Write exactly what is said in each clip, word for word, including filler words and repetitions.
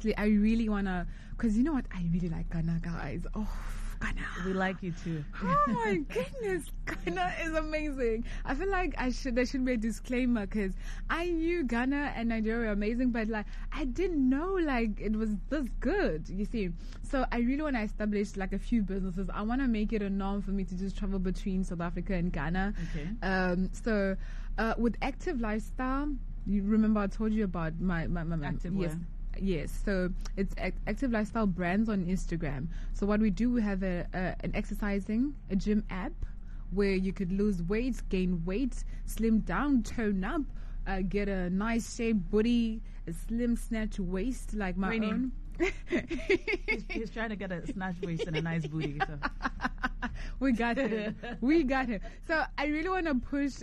honestly, I really wanna, because you know what, I really like Ghana, guys. Oh, Ghana. We like you too. Oh my goodness, Ghana is amazing. I feel like I should there should be a disclaimer, because I knew Ghana and Nigeria were amazing, but like I didn't know like it was this good. You see, so I really want to establish like a few businesses. I want to make it a norm for me to just travel between South Africa and Ghana. Okay. Um. So, uh, with Active Lifestyle, you remember I told you about my my my, my Active yes. wear. Yes, so it's Ac- Active Lifestyle Brands on Instagram. So what we do, we have a, a an exercising, a gym app where you could lose weight, gain weight, slim down, tone up, uh, get a nice shaped booty, a slim snatch waist like my Rainy. own. he's, he's trying to get a snatch waist and a nice booty. So. We got him. We got him. So I really want to push.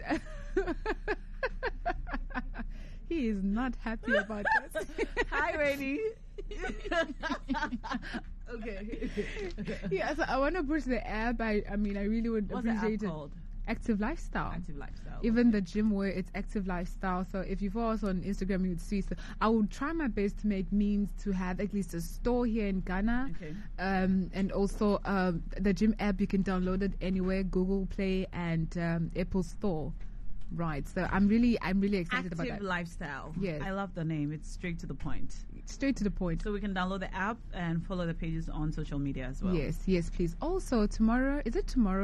He is not happy about this. Hi, Rainy. Okay. Yeah, so I want to push the app. I, I mean, I really would What's the app appreciate it. called? Active Lifestyle. Active Lifestyle. Even the gym where it's Active Lifestyle. So if you follow us on Instagram, you would see. So I will try my best to make means to have at least a store here in Ghana. Okay. Um, and also um, the gym app, you can download it anywhere, Google Play and um, Apple Store. Right. So I'm really, I'm really excited Active about that. Lifestyle. Yes. I love the name. It's straight to the point. Straight to the point. So we can download the app and follow the pages on social media as well. Yes, yes, please. Also, tomorrow, is it tomorrow?